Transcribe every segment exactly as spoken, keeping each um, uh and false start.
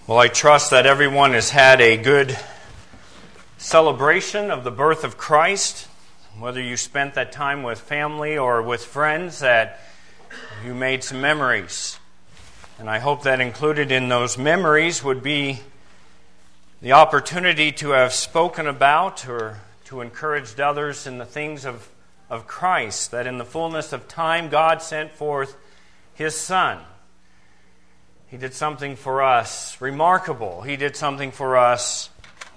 Well, I trust that everyone has had a good celebration of the birth of Christ. Whether you spent that time with family or with friends, that you made some memories. And I hope that included in those memories would be the opportunity to have spoken about or to encourage others in the things of, of Christ, that in the fullness of time God sent forth His Son. He did something for us remarkable. He did something for us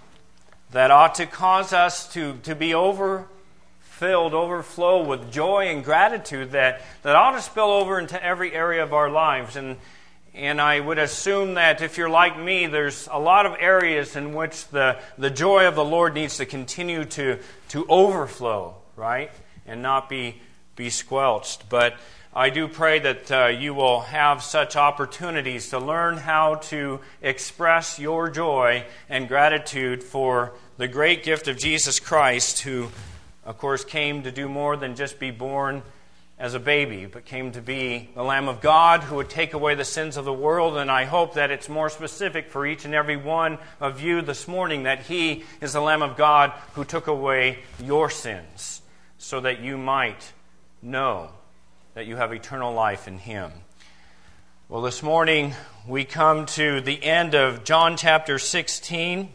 that ought to cause us to, to be overfilled, overflow with joy and gratitude that, that ought to spill over into every area of our lives. And, and I would assume that if you're like me, there's a lot of areas in which the, the joy of the Lord needs to continue to, to overflow, right? And not be, be squelched. But I do pray that uh, you will have such opportunities to learn how to express your joy and gratitude for the great gift of Jesus Christ, who, of course, came to do more than just be born as a baby, but came to be the Lamb of God who would take away the sins of the world. And I hope that it's more specific for each and every one of you this morning that He is the Lamb of God who took away your sins so that you might know that you have eternal life in Him. Well, this morning we come to the end of John chapter sixteen.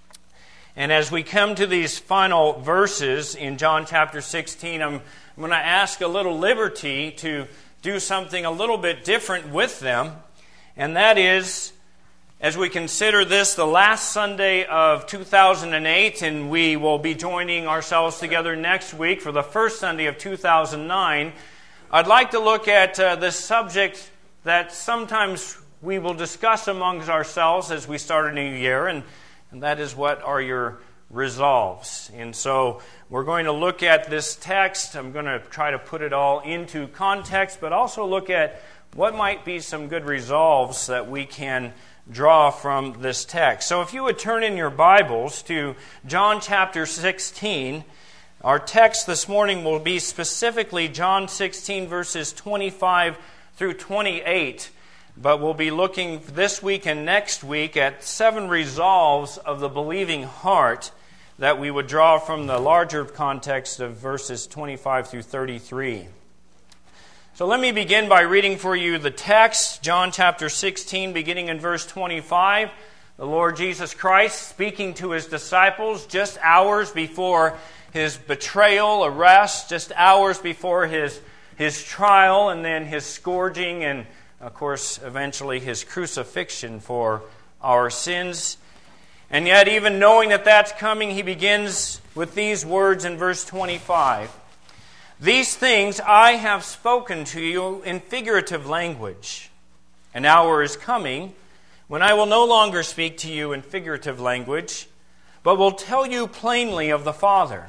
And as we come to these final verses in John chapter sixteen, I'm, I'm going to ask a little liberty to do something a little bit different with them. And that is, as we consider this the last Sunday of two thousand eight, and we will be joining ourselves together next week for the first Sunday of two thousand nine, I'd like to look at uh, this subject that sometimes we will discuss amongst ourselves as we start a new year, and, and that is, what are your resolves? And so we're going to look at this text. I'm going to try to put it all into context, but also look at what might be some good resolves that we can draw from this text. So if you would turn in your Bibles to John chapter sixteen, our text this morning will be specifically John sixteen, verses twenty-five through twenty-eight. But we'll be looking this week and next week at seven resolves of the believing heart that we would draw from the larger context of verses twenty-five through thirty-three. So let me begin by reading for you the text, John chapter sixteen, beginning in verse twenty-five. The Lord Jesus Christ speaking to His disciples just hours before His betrayal, arrest, just hours before his, his trial, and then His scourging, and, of course, eventually His crucifixion for our sins. And yet, even knowing that that's coming, He begins with these words in verse twenty-five. These things I have spoken to you in figurative language. An hour is coming when I will no longer speak to you in figurative language, but will tell you plainly of the Father.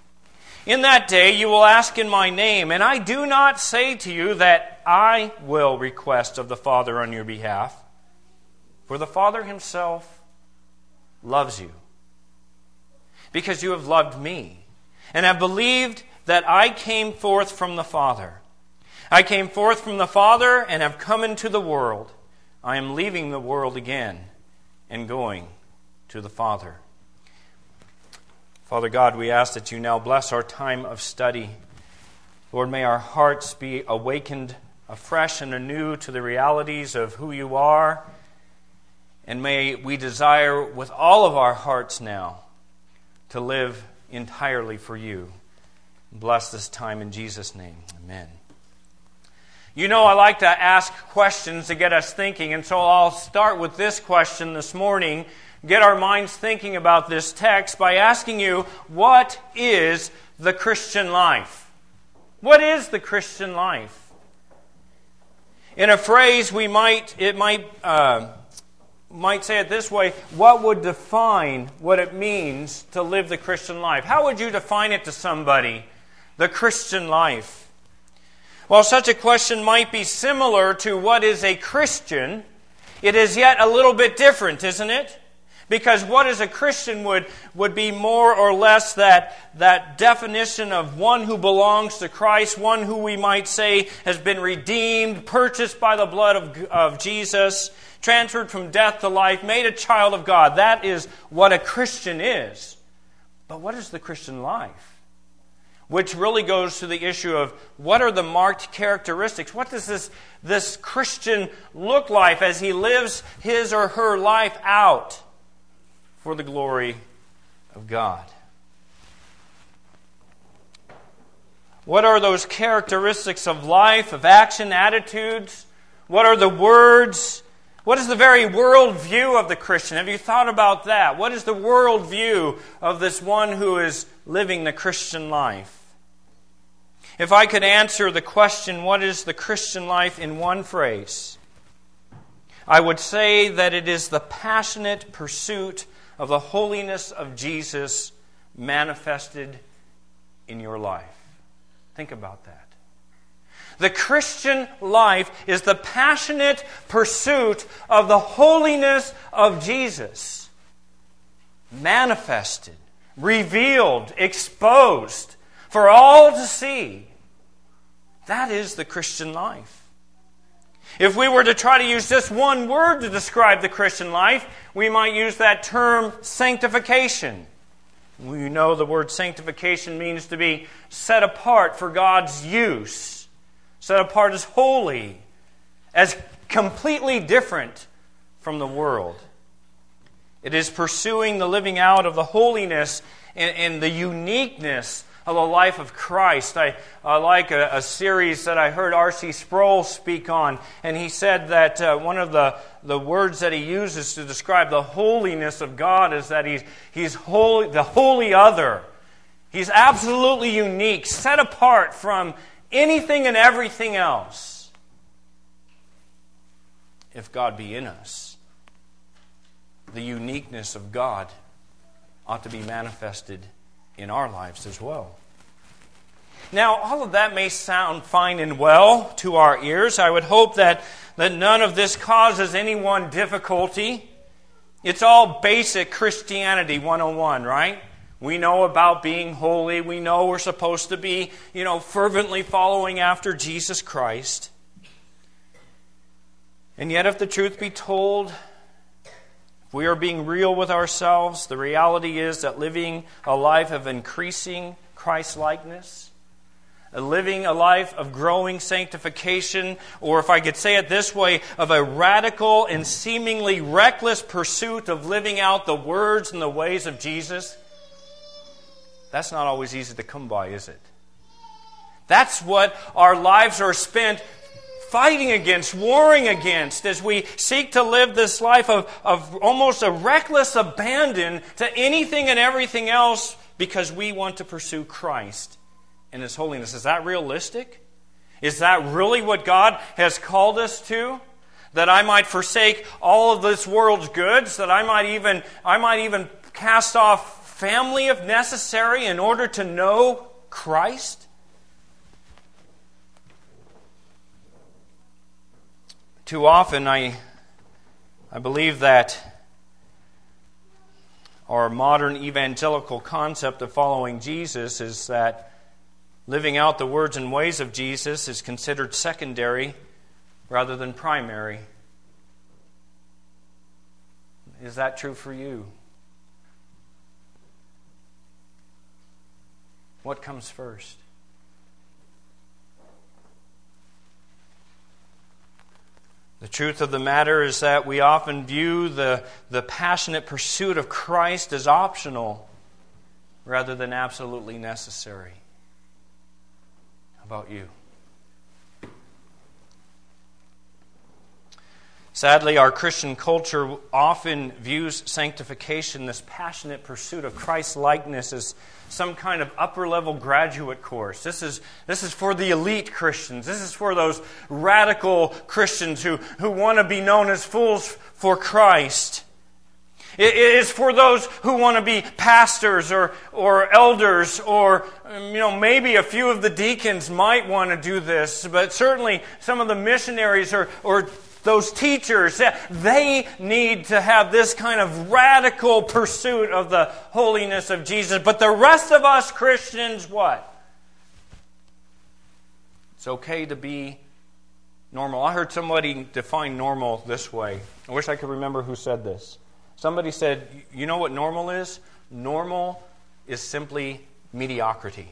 In that day you will ask in my name, and I do not say to you that I will request of the Father on your behalf, for the Father Himself loves you, because you have loved me, and have believed that I came forth from the Father. I came forth from the Father and have come into the world. I am leaving the world again and going to the Father. Father God, we ask that You now bless our time of study. Lord, may our hearts be awakened afresh and anew to the realities of who You are. And may we desire with all of our hearts now to live entirely for You. Bless this time in Jesus' name. Amen. You know, I like to ask questions to get us thinking, and so I'll start with this question this morning. Get our minds thinking about this text by asking you, what is the Christian life? What is the Christian life? In a phrase, we might it might uh, might say it this way: what would define what it means to live the Christian life? How would you define it to somebody, the Christian life? Well, such a question might be similar to what is a Christian. It is yet a little bit different, isn't it? Because what is a Christian would, would be more or less that, that definition of one who belongs to Christ, one who we might say has been redeemed, purchased by the blood of, of Jesus, transferred from death to life, made a child of God. That is what a Christian is. But what is the Christian life? Which really goes to the issue of what are the marked characteristics? What does this, this Christian look like as he lives his or her life out for the glory of God? What are those characteristics of life, of action, attitudes? What are the words? What is the very worldview of the Christian? Have you thought about that? What is the worldview of this one who is living the Christian life? If I could answer the question, what is the Christian life, in one phrase, I would say that it is the passionate pursuit of the holiness of Jesus manifested in your life. Think about that. The Christian life is the passionate pursuit of the holiness of Jesus manifested, revealed, exposed for all to see. That is the Christian life. If we were to try to use just one word to describe the Christian life, we might use that term sanctification. We know the word sanctification means to be set apart for God's use. Set apart as holy, as completely different from the world. It is pursuing the living out of the holiness and, and the uniqueness of the life of Christ. I uh, like a, a series that I heard R C Sproul speak on, and he said that uh, one of the, the words that he uses to describe the holiness of God is that he's, he's holy, the holy other. He's absolutely unique, set apart from anything and everything else. If God be in us, the uniqueness of God ought to be manifested in our lives as well. Now, all of that may sound fine and well to our ears. I would hope that, that none of this causes anyone difficulty. It's all basic Christianity one oh one, right? We know about being holy. We know we're supposed to be, you know, fervently following after Jesus Christ. And yet, if the truth be told, if we are being real with ourselves, the reality is that living a life of increasing Christ-likeness, living a life of growing sanctification, or if I could say it this way, of a radical and seemingly reckless pursuit of living out the words and the ways of Jesus, that's not always easy to come by, is it? That's what our lives are spent fighting against, warring against, as we seek to live this life of, of almost a reckless abandon to anything and everything else because we want to pursue Christ and His holiness. Is that realistic? Is that really what God has called us to? That I might forsake all of this world's goods? That I might even, I might even cast off family if necessary in order to know Christ? Too often, I, I believe that our modern evangelical concept of following Jesus is that living out the words and ways of Jesus is considered secondary rather than primary. Is that true for you? What comes first? The truth of the matter is that we often view the, the passionate pursuit of Christ as optional rather than absolutely necessary. How about you? Sadly, our Christian culture often views sanctification, this passionate pursuit of Christ's likeness, as some kind of upper-level graduate course. This is, this is for the elite Christians. This is for those radical Christians who, who want to be known as fools for Christ. It, it is for those who want to be pastors or, or elders, or you know, maybe a few of the deacons might want to do this, but certainly some of the missionaries or, or those teachers, they need to have this kind of radical pursuit of the holiness of Jesus. But the rest of us Christians, what? It's okay to be normal. I heard somebody define normal this way. I wish I could remember who said this. Somebody said, you know what normal is? Normal is simply mediocrity.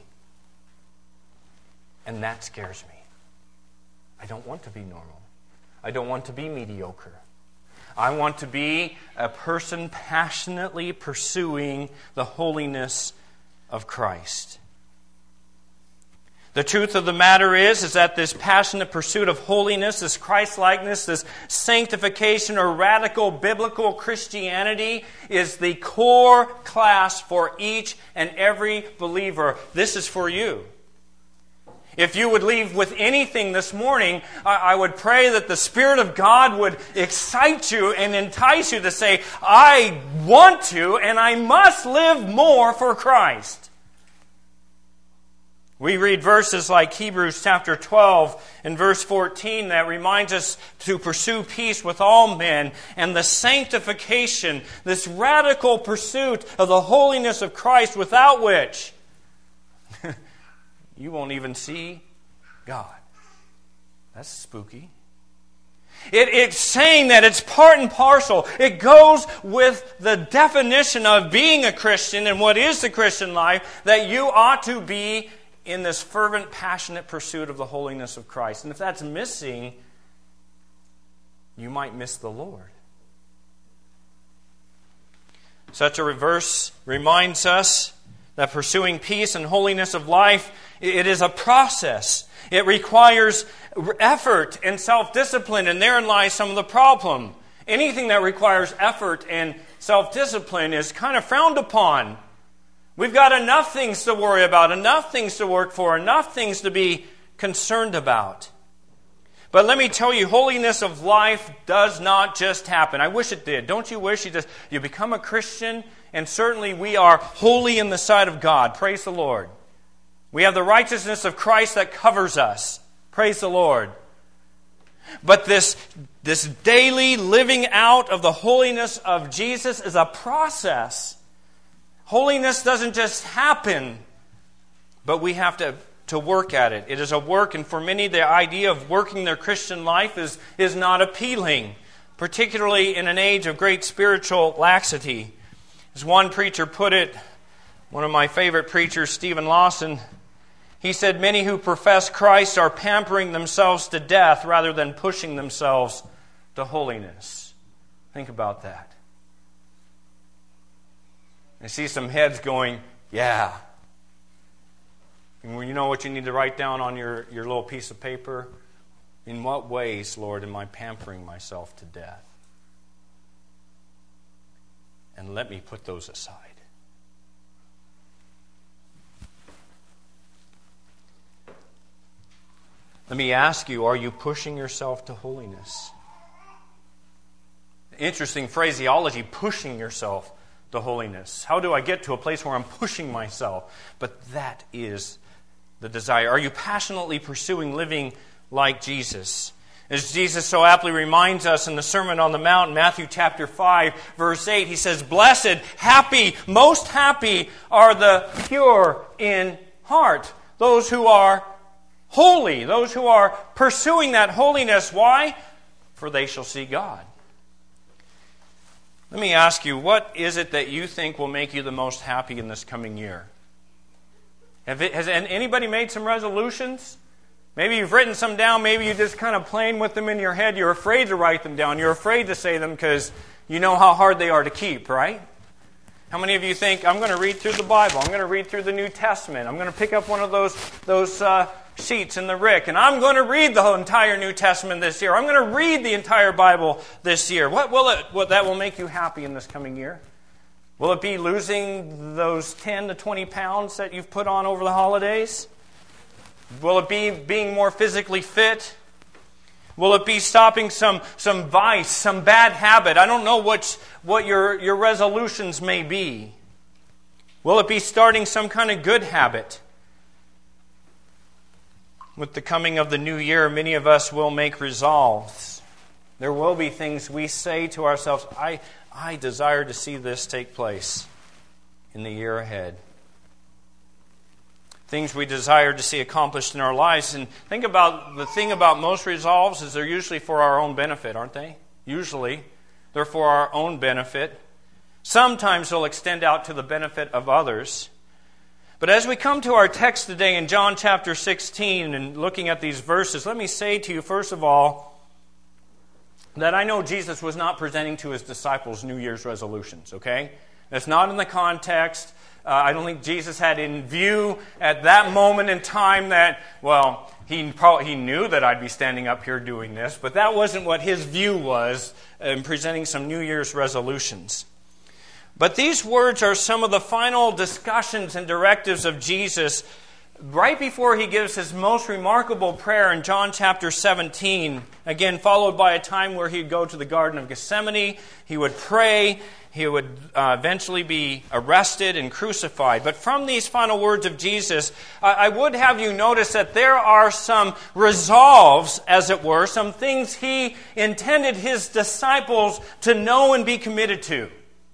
And that scares me. I don't want to be normal. I don't want to be mediocre. I want to be a person passionately pursuing the holiness of Christ. The truth of the matter is, is that this passionate pursuit of holiness, this Christ-likeness, this sanctification or radical biblical Christianity is the core class for each and every believer. This is for you. If you would leave with anything this morning, I would pray that the Spirit of God would excite you and entice you to say, I want to and I must live more for Christ. We read verses like Hebrews chapter twelve and verse fourteen that reminds us to pursue peace with all men and the sanctification, this radical pursuit of the holiness of Christ without which you won't even see God. That's spooky. It, it's saying that it's part and parcel. It goes with the definition of being a Christian and what is the Christian life, that you ought to be in this fervent, passionate pursuit of the holiness of Christ. And if that's missing, you might miss the Lord. Such a reverse reminds us that pursuing peace and holiness of life, it is a process. It requires effort and self-discipline, and therein lies some of the problem. Anything that requires effort and self-discipline is kind of frowned upon. We've got enough things to worry about, enough things to work for, enough things to be concerned about. But let me tell you, holiness of life does not just happen. I wish it did. Don't you wish you just you become a Christian, and certainly we are holy in the sight of God. Praise the Lord. We have the righteousness of Christ that covers us. Praise the Lord. But this, this daily living out of the holiness of Jesus is a process. Holiness doesn't just happen, but we have to, to work at it. It is a work, and for many, the idea of working their Christian life is, is not appealing, particularly in an age of great spiritual laxity. As one preacher put it, one of my favorite preachers, Stephen Lawson, he said, many who profess Christ are pampering themselves to death rather than pushing themselves to holiness. Think about that. I see some heads going, yeah. And you know what you need to write down on your, your little piece of paper? In what ways, Lord, am I pampering myself to death? And let me put those aside. Let me ask you, are you pushing yourself to holiness? Interesting phraseology, pushing yourself to holiness. How do I get to a place where I'm pushing myself? But that is the desire. Are you passionately pursuing living like Jesus? As Jesus so aptly reminds us in the Sermon on the Mount, Matthew chapter five, verse eight, he says, blessed, happy, most happy are the pure in heart. Those who are holy, those who are pursuing that holiness. Why? For they shall see God. Let me ask you, what is it that you think will make you the most happy in this coming year? Have it, has anybody made some resolutions? Maybe you've written some down. Maybe you're just kind of playing with them in your head. You're afraid to write them down. You're afraid to say them because you know how hard they are to keep, right? How many of you think, I'm going to read through the Bible. I'm going to read through the New Testament. I'm going to pick up one of those, those uh, sheets in the Rick, and I'm going to read the entire New Testament this year. I'm going to read the entire Bible this year. What will it? What that will make you happy in this coming year? Will it be losing those ten to twenty pounds that you've put on over the holidays? Will it be being more physically fit? Will it be stopping some, some vice, some bad habit? I don't know what, what your, your resolutions may be. Will it be starting some kind of good habit? With the coming of the new year, many of us will make resolves. There will be things we say to ourselves, I, I desire to see this take place in the year ahead. Things we desire to see accomplished in our lives. And think about, the thing about most resolves is they're usually for our own benefit, aren't they? Usually, they're for our own benefit. Sometimes they'll extend out to the benefit of others. But as we come to our text today in John chapter sixteen and looking at these verses, let me say to you, first of all, that I know Jesus was not presenting to His disciples New Year's resolutions, okay? That's not in the context. Uh, I don't think Jesus had in view at that moment in time that, well, he probably, he knew that I'd be standing up here doing this, but that wasn't what His view was in presenting some New Year's resolutions. But these words are some of the final discussions and directives of Jesus right before He gives His most remarkable prayer in John chapter seventeen. Again, followed by a time where He'd go to the Garden of Gethsemane. He would pray. He would uh, eventually be arrested and crucified. But from these final words of Jesus, I, I would have you notice that there are some resolves, as it were, some things He intended His disciples to know and be committed to.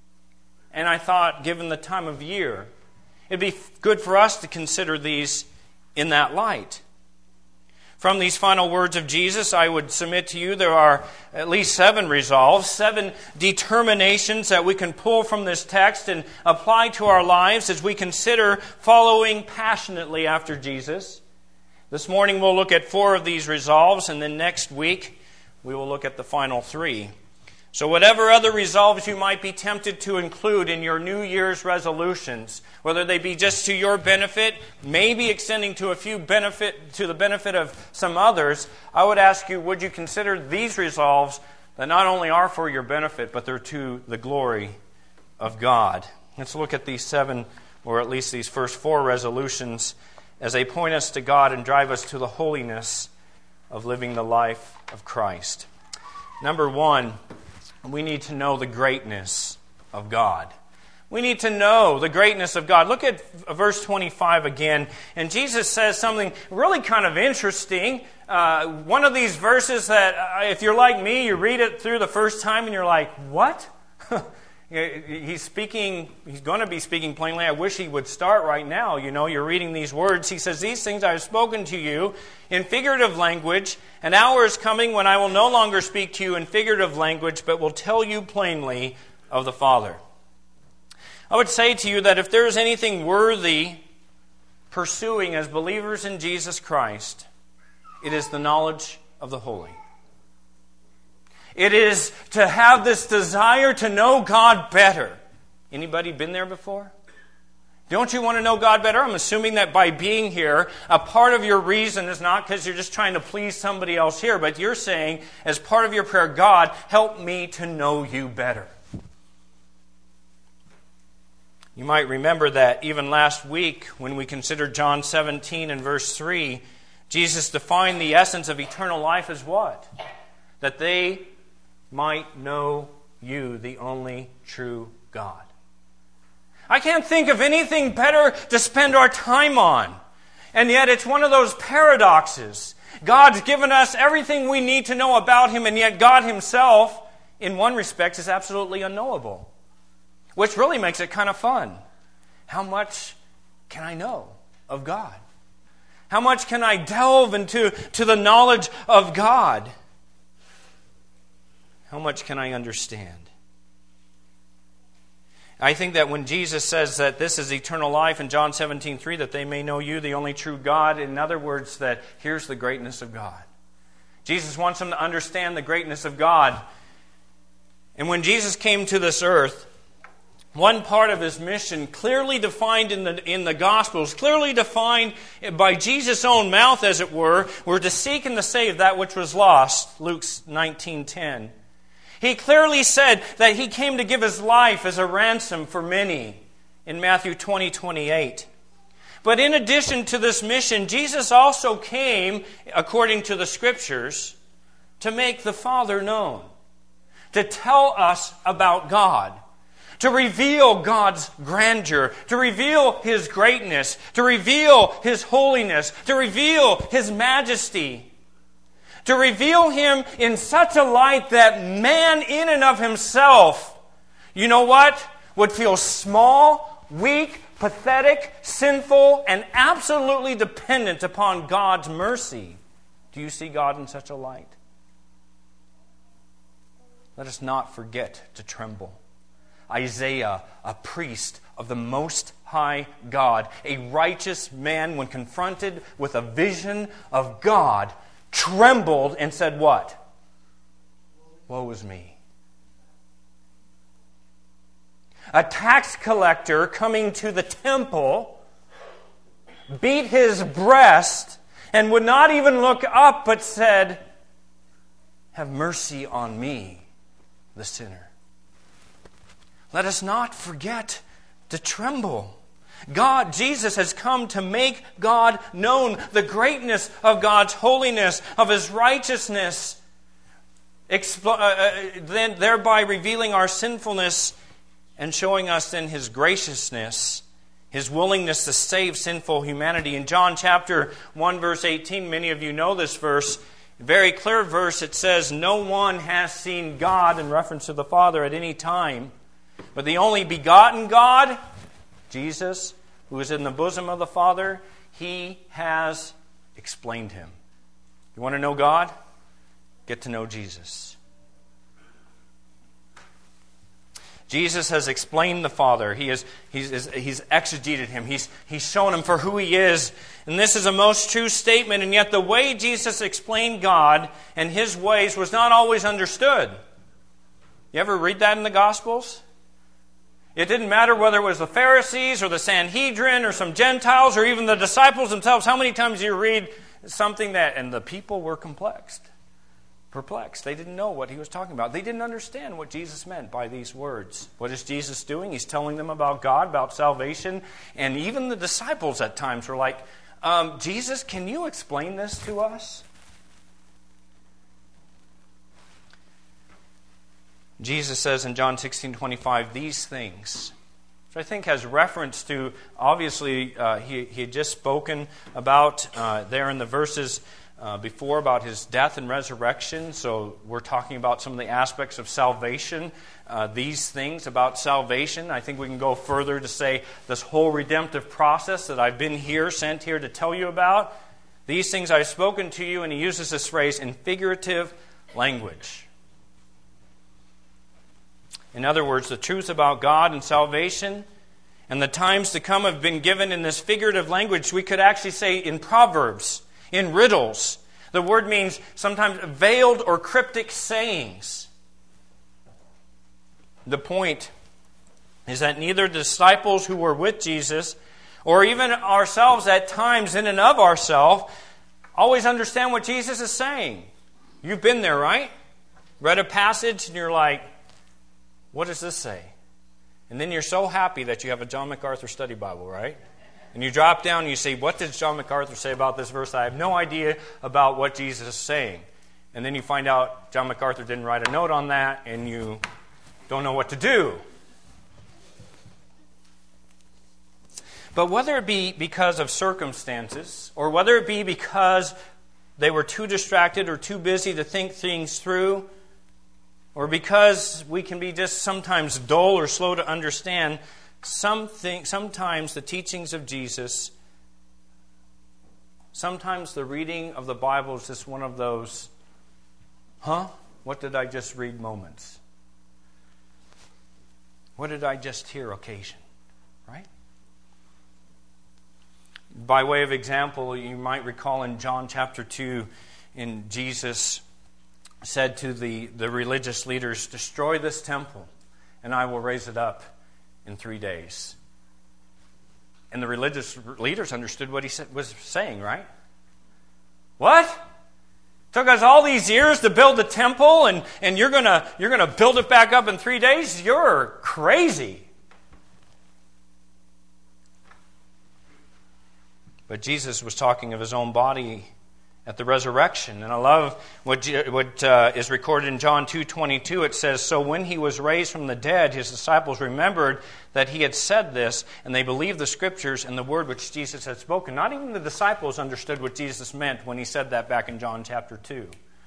And I thought, given the time of year, it'd be good for us to consider these in that light. From these final words of Jesus, I would submit to you there are at least seven resolves, seven determinations that we can pull from this text and apply to our lives as we consider following passionately after Jesus. This morning we'll look at four of these resolves, and then next week we will look at the final three. So whatever other resolves you might be tempted to include in your New Year's resolutions, whether they be just to your benefit, maybe extending to a few benefit to the benefit of some others, I would ask you, would you consider these resolves that not only are for your benefit, but they're to the glory of God? Let's look at these seven, or at least these first four resolutions, as they point us to God and drive us to the holiness of living the life of Christ. Number one, we need to know the greatness of God. We need to know the greatness of God. Look at verse twenty-five again. And Jesus says something really kind of interesting. Uh, one of these verses that, uh, if you're like me, you read it through the first time and you're like, what? He's speaking, he's going to be speaking plainly. I wish he would start right now. You know, you're reading these words. He says, these things I have spoken to you in figurative language. An hour is coming when I will no longer speak to you in figurative language, but will tell you plainly of the Father. I would say to you that if there is anything worthy pursuing as believers in Jesus Christ, it is the knowledge of the holy. It is to have this desire to know God better. Anybody been there before? Don't you want to know God better? I'm assuming that by being here, a part of your reason is not because you're just trying to please somebody else here, but you're saying, as part of your prayer, God, help me to know you better. You might remember that even last week, when we considered John seventeen and verse three, Jesus defined the essence of eternal life as what? That they might know you, the only true God. I can't think of anything better to spend our time on. And yet it's one of those paradoxes. God's given us everything we need to know about Him, and yet God Himself, in one respect, is absolutely unknowable. Which really makes it kind of fun. How much can I know of God? How much can I delve into to the knowledge of God? How much can I understand? I think that when Jesus says that this is eternal life in John seventeen three, that they may know you, the only true God, in other words, that here's the greatness of God. Jesus wants them to understand the greatness of God. And when Jesus came to this earth, one part of His mission, clearly defined in the, in the Gospels, clearly defined by Jesus' own mouth, as it were, were to seek and to save that which was lost, Luke nineteen ten. He clearly said that He came to give His life as a ransom for many in Matthew twenty twenty-eight. But in addition to this mission, Jesus also came, according to the Scriptures, to make the Father known, to tell us about God, to reveal God's grandeur, to reveal His greatness, to reveal His holiness, to reveal His majesty. To reveal Him in such a light that man in and of himself, you know what, would feel small, weak, pathetic, sinful, and absolutely dependent upon God's mercy. Do you see God in such a light? Let us not forget to tremble. Isaiah, a priest of the Most High God, a righteous man, when confronted with a vision of God, trembled and said what? Woe is me. A tax collector coming to the temple beat his breast and would not even look up, but said, have mercy on me, the sinner. Let us not forget to tremble. God, Jesus has come to make God known, the greatness of God's holiness, of His righteousness, expl- uh, uh, then thereby revealing our sinfulness and showing us then His graciousness, His willingness to save sinful humanity. In John chapter one, verse eighteen, many of you know this verse, very clear verse, it says, no one has seen God, in reference to the Father, at any time, but the only begotten God, Jesus, who is in the bosom of the Father, He has explained Him. You want to know God? Get to know Jesus. Jesus has explained the Father. He has, he's, he's exegeted Him. He's, he's shown Him for who He is. And this is a most true statement, and yet the way Jesus explained God and His ways was not always understood. You ever read that in the Gospels? It didn't matter whether it was the Pharisees or the Sanhedrin or some Gentiles or even the disciples themselves. How many times do you read something that, and the people were perplexed. Perplexed. They didn't know what He was talking about. They didn't understand what Jesus meant by these words. What is Jesus doing? He's telling them about God, about salvation. And even the disciples at times were like, um, Jesus, can you explain this to us? Jesus says in John sixteen twenty-five, these things, which I think has reference to, obviously, uh, he, he had just spoken about uh, there in the verses uh, before about His death and resurrection. So we're talking about some of the aspects of salvation. Uh, these things about salvation, I think we can go further to say this whole redemptive process that I've been here, sent here to tell you about. These things I've spoken to you, and he uses this phrase in figurative language. In other words, the truth about God and salvation and the times to come have been given in this figurative language. We could actually say in proverbs, in riddles. The word means sometimes veiled or cryptic sayings. The point is that neither the disciples who were with Jesus or even ourselves at times in and of ourselves always understand what Jesus is saying. You've been there, right? Read a passage and you're like, what does this say? And then you're so happy that you have a John MacArthur study Bible, right? And you drop down and you say, what does John MacArthur say about this verse? I have no idea about what Jesus is saying. And then you find out John MacArthur didn't write a note on that, and you don't know what to do. But whether it be because of circumstances, or whether it be because they were too distracted or too busy to think things through, or because we can be just sometimes dull or slow to understand, something, sometimes the teachings of Jesus, sometimes the reading of the Bible is just one of those, huh? What did I just read moments? What did I just hear occasion? Right? By way of example, you might recall in John chapter two, in Jesus said to the, the religious leaders, destroy this temple, and I will raise it up in three days. And the religious leaders understood what he said, was saying, right? What? Took us all these years to build the temple, and, and you're gonna you're gonna build it back up in three days? You're crazy. But Jesus was talking of His own body at the resurrection. And I love what, what uh, is recorded in John two twenty-two. It says, so when He was raised from the dead, His disciples remembered that He had said this, and they believed the Scriptures and the word which Jesus had spoken. Not even the disciples understood what Jesus meant when He said that back in John chapter two.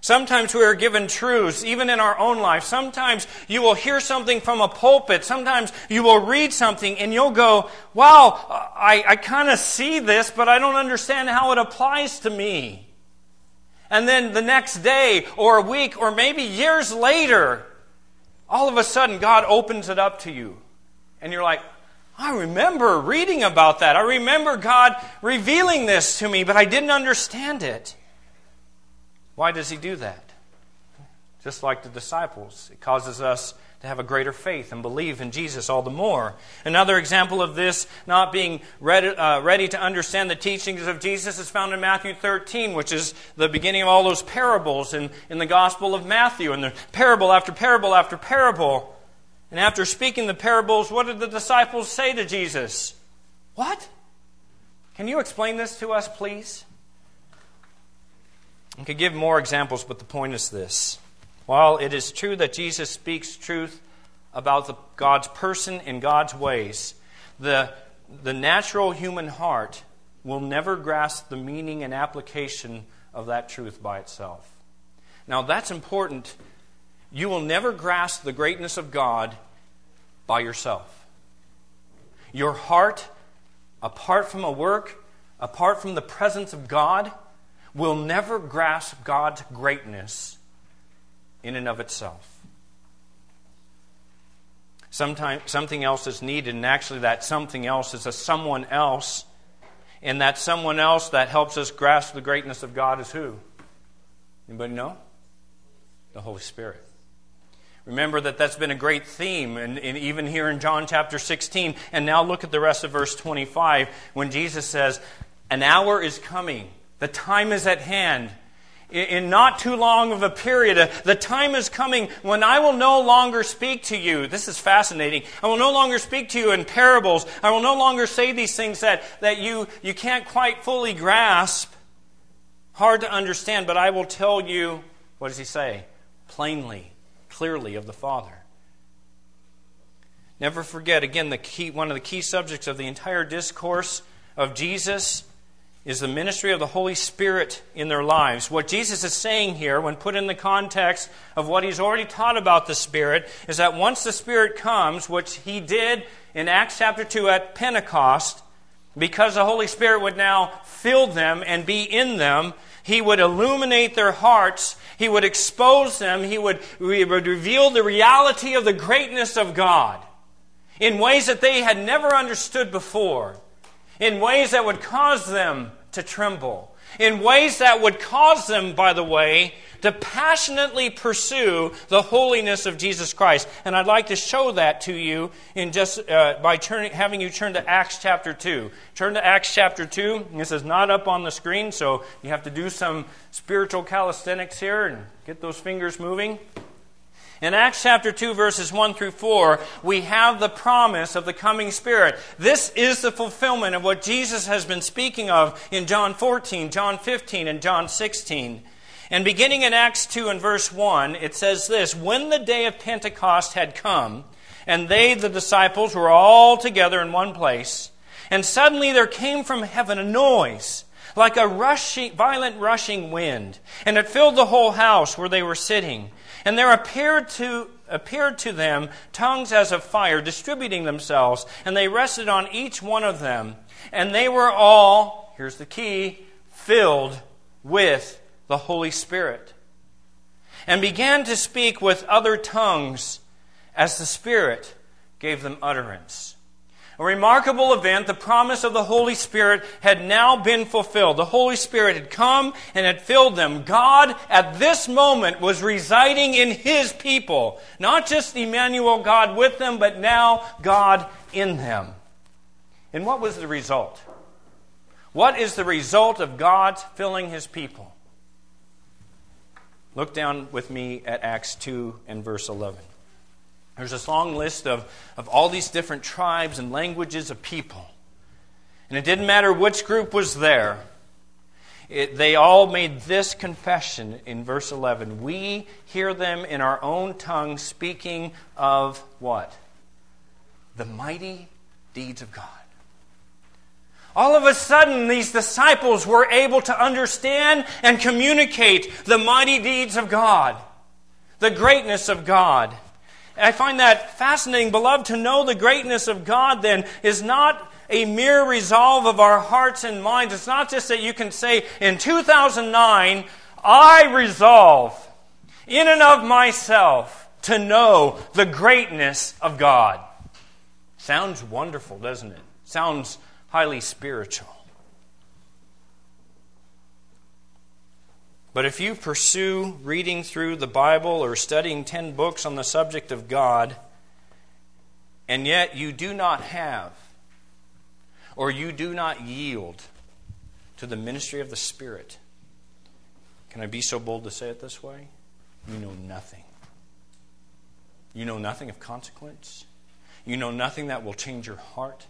Sometimes we are given truths, even in our own life. Sometimes you will hear something from a pulpit. Sometimes you will read something and you'll go, wow, I, I kind of see this, but I don't understand how it applies to me. And then the next day or a week or maybe years later, all of a sudden God opens it up to you. And you're like, I remember reading about that. I remember God revealing this to me, but I didn't understand it. Why does He do that? Just like the disciples, it causes us to have a greater faith and believe in Jesus all the more. Another example of this not being ready, uh, ready to understand the teachings of Jesus is found in Matthew thirteen, which is the beginning of all those parables in, in the Gospel of Matthew. And the parable after parable after parable. And after speaking the parables, what did the disciples say to Jesus? What? Can you explain this to us, please? I could give more examples, but the point is this. While it is true that Jesus speaks truth about the, God's person and God's ways, the, the natural human heart will never grasp the meaning and application of that truth by itself. Now that's important. You will never grasp the greatness of God by yourself. Your heart, apart from a work, apart from the presence of God, will never grasp God's greatness in and of itself. Sometimes something else is needed, and actually that something else is a someone else. And that someone else that helps us grasp the greatness of God is who? Anybody know? The Holy Spirit. Remember that that's been a great theme, and, and even here in John chapter sixteen. And now look at the rest of verse twenty-five when Jesus says, an hour is coming. The time is at hand. In not too long of a period, the time is coming when I will no longer speak to you. This is fascinating. I will no longer speak to you in parables. I will no longer say these things that, that you, you can't quite fully grasp. Hard to understand, but I will tell you, what does He say? Plainly, clearly of the Father. Never forget, again, the key, one of the key subjects of the entire discourse of Jesus is the ministry of the Holy Spirit in their lives. What Jesus is saying here, when put in the context of what He's already taught about the Spirit, is that once the Spirit comes, which He did in Acts chapter two at Pentecost, because the Holy Spirit would now fill them and be in them, He would illuminate their hearts, He would expose them, He would, He would reveal the reality of the greatness of God in ways that they had never understood before. In ways that would cause them to tremble. In ways that would cause them, by the way, to passionately pursue the holiness of Jesus Christ. And I'd like to show that to you in just uh, by turning, having you turn to Acts chapter two. Turn to Acts chapter two. This is not up on the screen, so you have to do some spiritual calisthenics here and get those fingers moving. In Acts chapter two, verses one through four, we have the promise of the coming Spirit. This is the fulfillment of what Jesus has been speaking of in John fourteen, John fifteen, and John sixteen. And beginning in Acts two and verse one, it says this, when the day of Pentecost had come, and they, the disciples, were all together in one place, and suddenly there came from heaven a noise, like a rushing, violent rushing wind, and it filled the whole house where they were sitting. And there appeared to appeared to them tongues as of fire, distributing themselves, and they rested on each one of them. And they were all, here's the key, filled with the Holy Spirit, and began to speak with other tongues as the Spirit gave them utterance. A remarkable event, the promise of the Holy Spirit had now been fulfilled. The Holy Spirit had come and had filled them. God, at this moment, was residing in His people. Not just Emmanuel, God with them, but now God in them. And what was the result? What is the result of God filling His people? Look down with me at Acts two and verse eleven. There's this long list of, of all these different tribes and languages of people. And it didn't matter which group was there. It, they all made this confession in verse eleven. We hear them in our own tongue speaking of what? The mighty deeds of God. All of a sudden, these disciples were able to understand and communicate the mighty deeds of God, the greatness of God. And I find that fascinating, beloved. To know the greatness of God, then, is not a mere resolve of our hearts and minds. It's not just that you can say, in two thousand nine, I resolve in and of myself to know the greatness of God. Sounds wonderful, doesn't it? Sounds highly spiritual. But if you pursue reading through the Bible or studying ten books on the subject of God, and yet you do not have, or you do not yield to the ministry of the Spirit, can I be so bold to say it this way? You know nothing. You know nothing of consequence. You know nothing that will change your heart.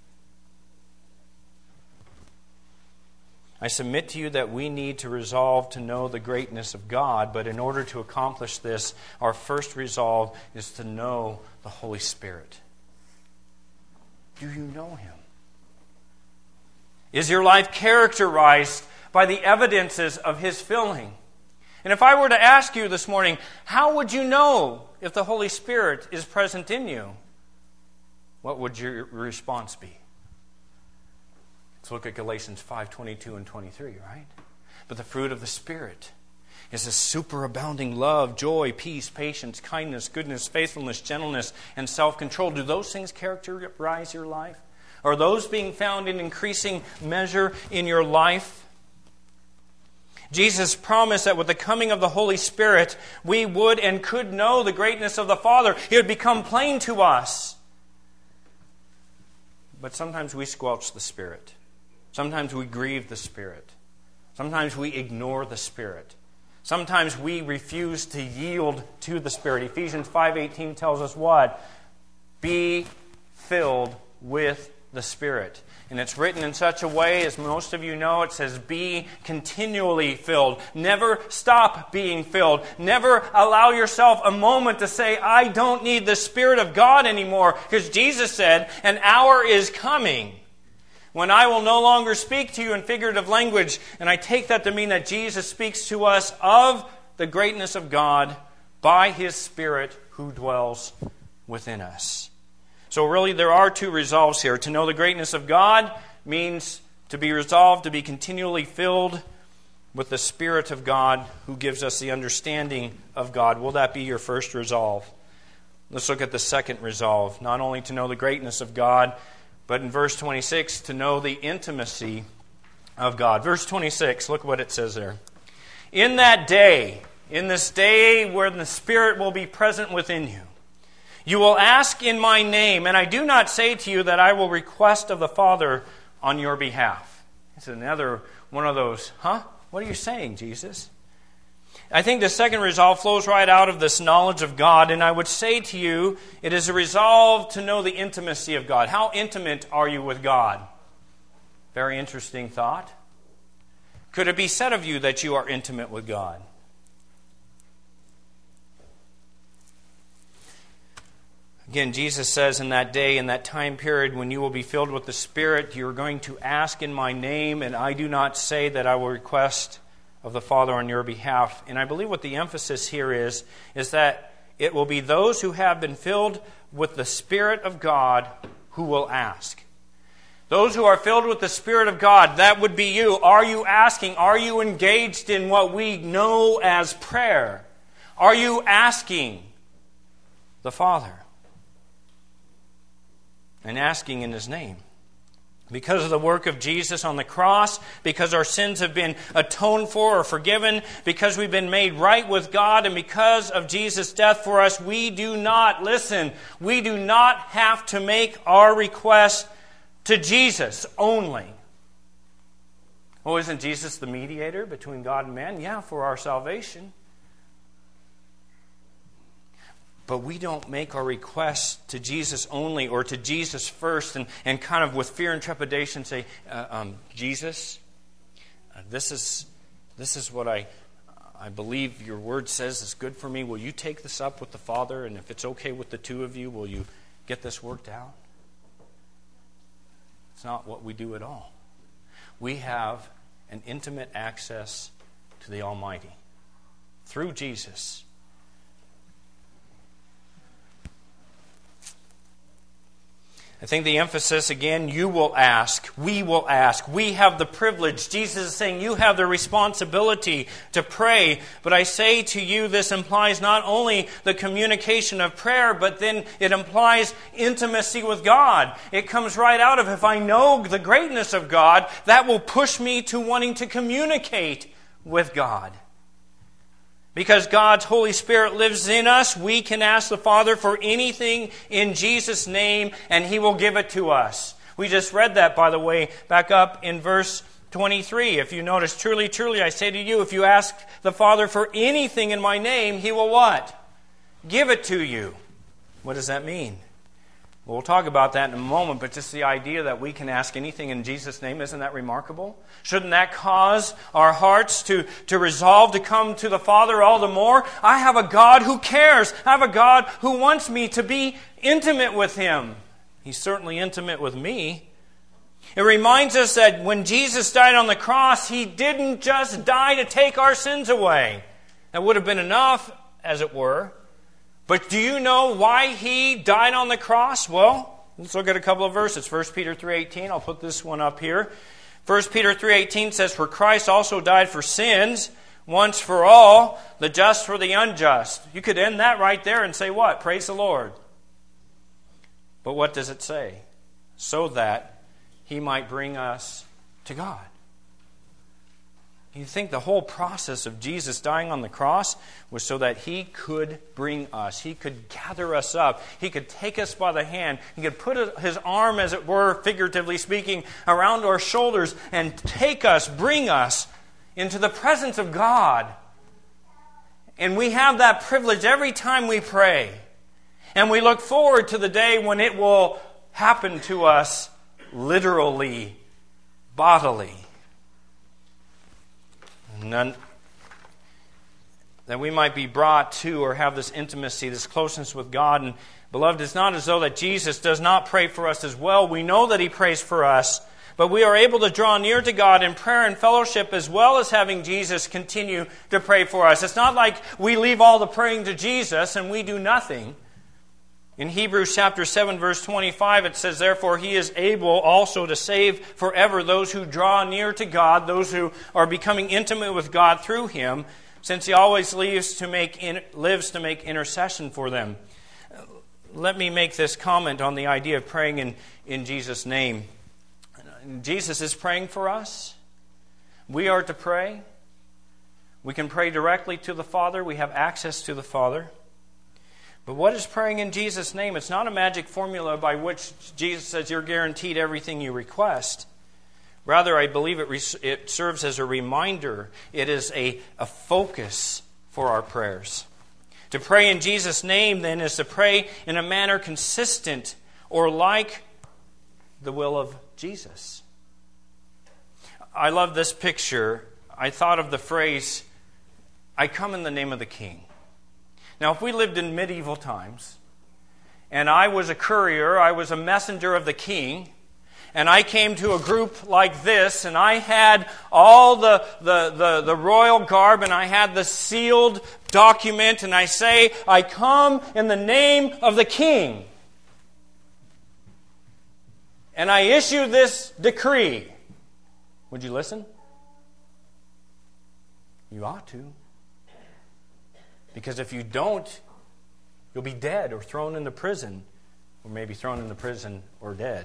I submit to you that we need to resolve to know the greatness of God, but in order to accomplish this, our first resolve is to know the Holy Spirit. Do you know Him? Is your life characterized by the evidences of His filling? And if I were to ask you this morning, how would you know if the Holy Spirit is present in you? What would your response be? Let's look at Galatians five, twenty-two and twenty-three, right? But the fruit of the Spirit is a superabounding love, joy, peace, patience, kindness, goodness, faithfulness, gentleness, and self-control. Do those things characterize your life? Are those being found in increasing measure in your life? Jesus promised that with the coming of the Holy Spirit, we would and could know the greatness of the Father. It would become plain to us. But sometimes we squelch the Spirit. Sometimes we grieve the Spirit. Sometimes we ignore the Spirit. Sometimes we refuse to yield to the Spirit. Ephesians five eighteen tells us what? Be filled with the Spirit. And it's written in such a way, as most of you know, it says, be continually filled. Never stop being filled. Never allow yourself a moment to say, I don't need the Spirit of God anymore. Because Jesus said, an hour is coming when I will no longer speak to you in figurative language. And I take that to mean that Jesus speaks to us of the greatness of God by His Spirit who dwells within us. So really there are two resolves here. To know the greatness of God means to be resolved to be continually filled with the Spirit of God who gives us the understanding of God. Will that be your first resolve? Let's look at the second resolve. Not only to know the greatness of God, but in verse twenty-six, to know the intimacy of God. Verse twenty-six, look what it says there. In that day, in this day where the Spirit will be present within you, you will ask in my name, and I do not say to you that I will request of the Father on your behalf. It's another one of those, huh? What are you saying, Jesus? I think the second resolve flows right out of this knowledge of God, and I would say to you, it is a resolve to know the intimacy of God. How intimate are you with God? Very interesting thought. Could it be said of you that you are intimate with God? Again, Jesus says in that day, in that time period when you will be filled with the Spirit, you're going to ask in my name, and I do not say that I will request of the Father on your behalf. And I believe what the emphasis here is, is that it will be those who have been filled with the Spirit of God who will ask. Those who are filled with the Spirit of God, that would be you. Are you asking? Are you engaged in what we know as prayer? Are you asking the Father? And asking in His name. Because of the work of Jesus on the cross, because our sins have been atoned for or forgiven, because we've been made right with God, and because of Jesus' death for us, we do not, listen, we do not have to make our request to Jesus only. Oh, isn't Jesus the mediator between God and man? Yeah, for our salvation. But we don't make our requests to Jesus only or to Jesus first and, and kind of with fear and trepidation say, uh, um, Jesus, uh, this is this is what I I believe your word says is good for me. Will you take this up with the Father? And if it's okay with the two of you, will you get this worked out? It's not what we do at all. we have an intimate access to the Almighty through Jesus. I think the emphasis again, you will ask, we will ask, we have the privilege. Jesus is saying you have the responsibility to pray. But I say to you, this implies not only the communication of prayer, but then it implies intimacy with God. It comes right out of, if I know the greatness of God, that will push me to wanting to communicate with God. Because God's Holy Spirit lives in us, we can ask the Father for anything in Jesus' name, and He will give it to us. We just read that, by the way, back up in verse twenty-three. If you notice, truly, truly, I say to you, if you ask the Father for anything in my name, He will what? Give it to you. What does that mean? We'll talk about that in a moment, but just the idea that we can ask anything in Jesus' name, isn't that remarkable? Shouldn't that cause our hearts to, to resolve to come to the Father all the more? I have a God who cares. I have a God who wants me to be intimate with Him. He's certainly intimate with me. It reminds us that when Jesus died on the cross, He didn't just die to take our sins away. That would have been enough, as it were. But do you know why He died on the cross? Well, let's look at a couple of verses. First Peter three eighteen, I'll put this one up here. First Peter three eighteen says, for Christ also died for sins, once for all, the just for the unjust. You could end that right there and say what? Praise the Lord. But what does it say? So that He might bring us to God. You think the whole process of Jesus dying on the cross was so that He could bring us. He could gather us up. He could take us by the hand. He could put His arm, as it were, figuratively speaking, around our shoulders and take us, bring us into the presence of God. And we have that privilege every time we pray. And we look forward to the day when it will happen to us literally, bodily. None, that we might be brought to or have this intimacy, this closeness with God. And beloved, it's not as though that Jesus does not pray for us as well. We know that He prays for us, but we are able to draw near to God in prayer and fellowship as well as having Jesus continue to pray for us. It's not like we leave all the praying to Jesus and we do nothing. In Hebrews chapter seven, verse twenty-five, it says, therefore He is able also to save forever those who draw near to God, those who are becoming intimate with God through Him, since He always lives to make in, lives to make intercession for them. Let me make this comment on the idea of praying in, in Jesus' name. Jesus is praying for us. We are to pray. We can pray directly to the Father. We have access to the Father. But what is praying in Jesus' name? It's not a magic formula by which Jesus says you're guaranteed everything you request. Rather, I believe it, res- it serves as a reminder. It is a, a focus for our prayers. To pray in Jesus' name, then, is to pray in a manner consistent or like the will of Jesus. I love this picture. I thought of the phrase, I come in the name of the King. Now, if we lived in medieval times, and I was a courier, I was a messenger of the king, and I came to a group like this, and I had all the, the, the, the royal garb, and I had the sealed document, and I say, I come in the name of the king. And I issue this decree. Would you listen? You ought to. Because if you don't, you'll be dead or thrown into prison, or maybe thrown into prison or dead.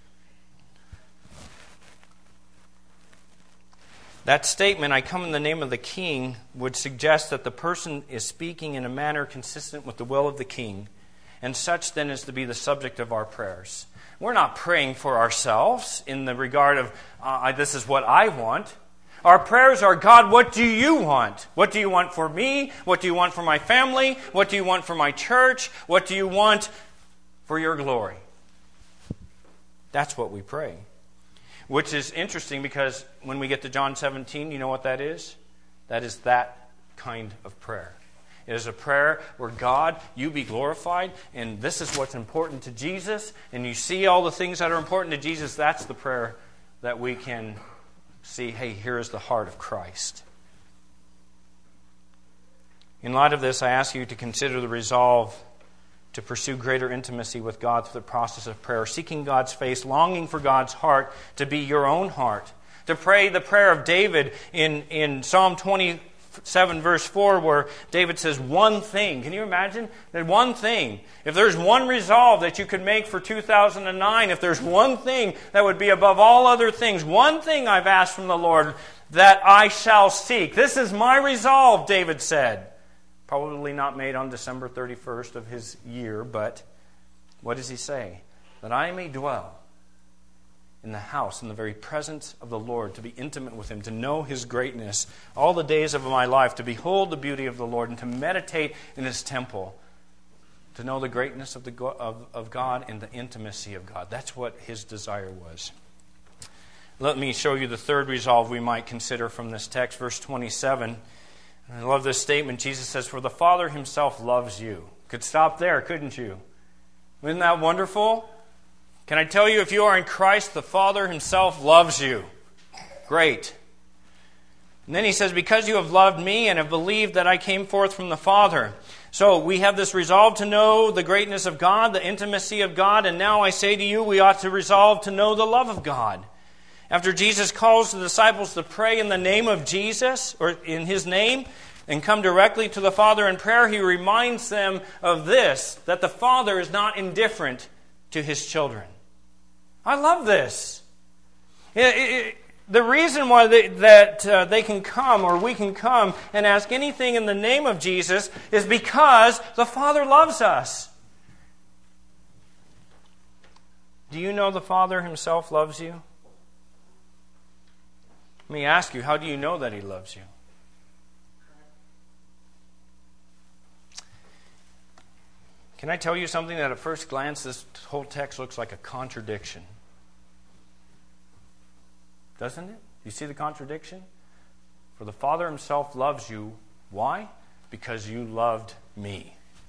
That statement, I come in the name of the King, would suggest that the person is speaking in a manner consistent with the will of the King, and such then is to be the subject of our prayers. We're not praying for ourselves in the regard of, uh, this is what I want. Our prayers are, God, what do you want? What do you want for me? What do you want for my family? What do you want for my church? What do you want for your glory? That's what we pray. Which is interesting because when we get to John seventeen, you know what that is? That is that kind of prayer. It is a prayer where, God, you be glorified, and this is what's important to Jesus, and you see all the things that are important to Jesus. That's the prayer that we can see, hey, here is the heart of Christ. In light of this, I ask you to consider the resolve to pursue greater intimacy with God through the process of prayer, seeking God's face, longing for God's heart to be your own heart. To pray the prayer of David in, in Psalm twenty-seven, verse four, where David says, one thing. Can you imagine? That one thing. If there's one resolve that you could make for two thousand nine, if there's one thing that would be above all other things, one thing I've asked from the Lord that I shall seek. This is my resolve, David said. Probably not made on December thirty-first of his year, but what does he say? That I may dwell in the house, in the very presence of the Lord, to be intimate with Him, to know His greatness all the days of my life, to behold the beauty of the Lord, and to meditate in His temple, to know the greatness of, the, of, of God and the intimacy of God. That's what his desire was. Let me show you the third resolve we might consider from this text, verse twenty-seven. I love this statement. Jesus says, for the Father Himself loves you. Could stop there, couldn't you? Isn't that wonderful? Can I tell you, if you are in Christ, the Father Himself loves you. Great. And then He says, because you have loved me and have believed that I came forth from the Father. So we have this resolve to know the greatness of God, the intimacy of God, and now I say to you, we ought to resolve to know the love of God. After Jesus calls the disciples to pray in the name of Jesus, or in His name, and come directly to the Father in prayer, He reminds them of this, that the Father is not indifferent to His children. I love this. It, it, the reason why they, that uh, they can come, or we can come, and ask anything in the name of Jesus is because the Father loves us. Do you know the Father Himself loves you? Let me ask you, how do you know that He loves you? Can I tell you something that at first glance this whole text looks like a contradiction? Doesn't it? You see the contradiction? For the Father Himself loves you. Why? Because you loved me.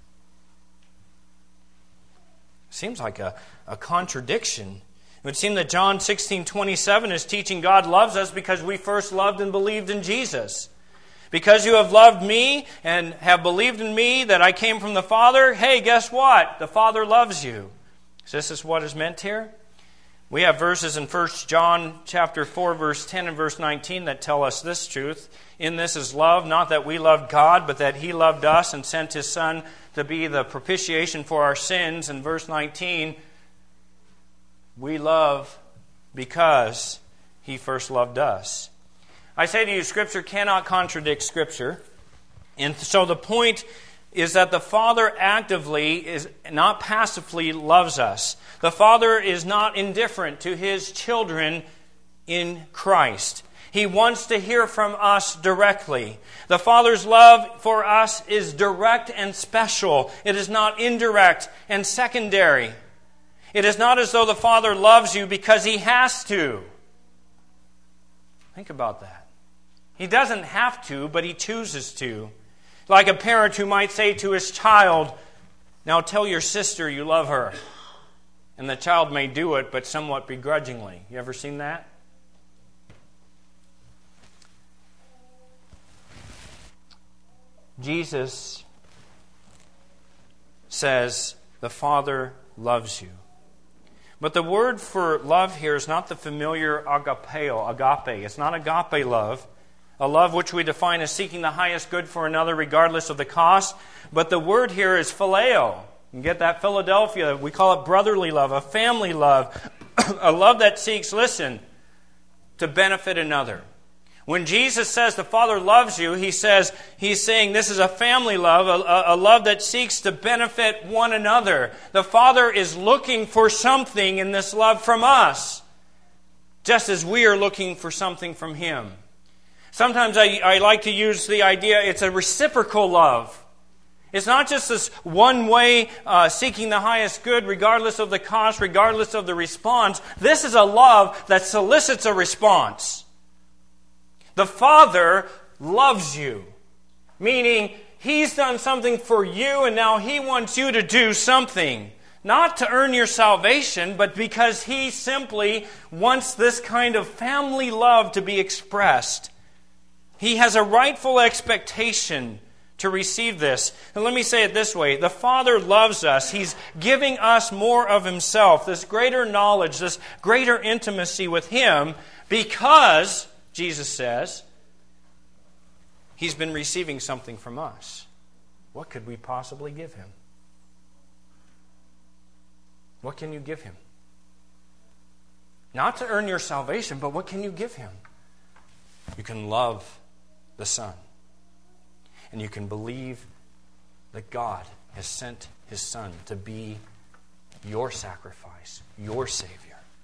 Seems like a, a contradiction. It would seem that John sixteen twenty-seven is teaching God loves us because we first loved and believed in Jesus. Because you have loved me and have believed in me that I came from the Father, hey, guess what? The Father loves you. Is this what is meant here? We have verses in First John chapter four, verse ten and verse nineteen that tell us this truth. In this is love, not that we loved God, but that He loved us and sent His Son to be the propitiation for our sins. In verse nineteen, we love because He first loved us. I say to you, Scripture cannot contradict Scripture. And so the point is that the Father actively, is not passively, loves us. The Father is not indifferent to His children in Christ. He wants to hear from us directly. The Father's love for us is direct and special. It is not indirect and secondary. It is not as though the Father loves you because He has to. Think about that. He doesn't have to, but He chooses to. Like a parent who might say to his child, now tell your sister you love her. And the child may do it, but somewhat begrudgingly. You ever seen that? Jesus says the Father loves you. But the word for love here is not the familiar agapeo, agape. It's not agape love, a love which we define as seeking the highest good for another regardless of the cost. But the word here is phileo. You get that Philadelphia, we call it brotherly love, a family love, a love that seeks, listen, to benefit another. When Jesus says the Father loves you, He says, He's saying this is a family love, a, a love that seeks to benefit one another. The Father is looking for something in this love from us, just as we are looking for something from Him. Sometimes I, I like to use the idea it's a reciprocal love. It's not just this one way uh, seeking the highest good regardless of the cost, regardless of the response. This is a love that solicits a response. The Father loves you, meaning He's done something for you and now He wants you to do something. not to earn your salvation, but because He simply wants this kind of family love to be expressed. He has a rightful expectation to receive this. And let me say it this way. The Father loves us. He's giving us more of Himself, this greater knowledge, this greater intimacy with Him, because, Jesus says, He's been receiving something from us. What could we possibly give Him? What can you give Him? Not to earn your salvation, but what can you give Him? You can love the Son. And you can believe that God has sent His Son to be your sacrifice, your Savior.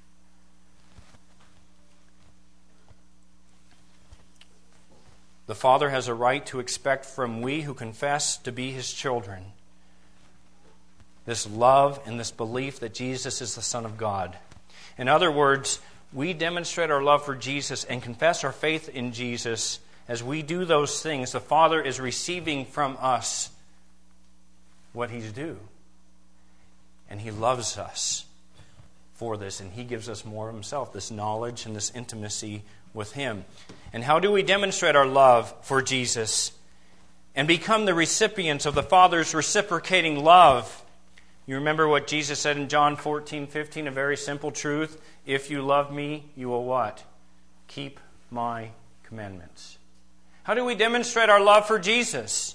The Father has a right to expect from we who confess to be His children this love and this belief that Jesus is the Son of God. In other words, we demonstrate our love for Jesus and confess our faith in Jesus. As we do those things, the Father is receiving from us what He's due. And He loves us for this, and He gives us more of Himself, this knowledge and this intimacy with Him. And how do we demonstrate our love for Jesus and become the recipients of the Father's reciprocating love? You remember what Jesus said in John fourteen fifteen, a very simple truth. If you love me, you will what? Keep my commandments. How do we demonstrate our love for Jesus?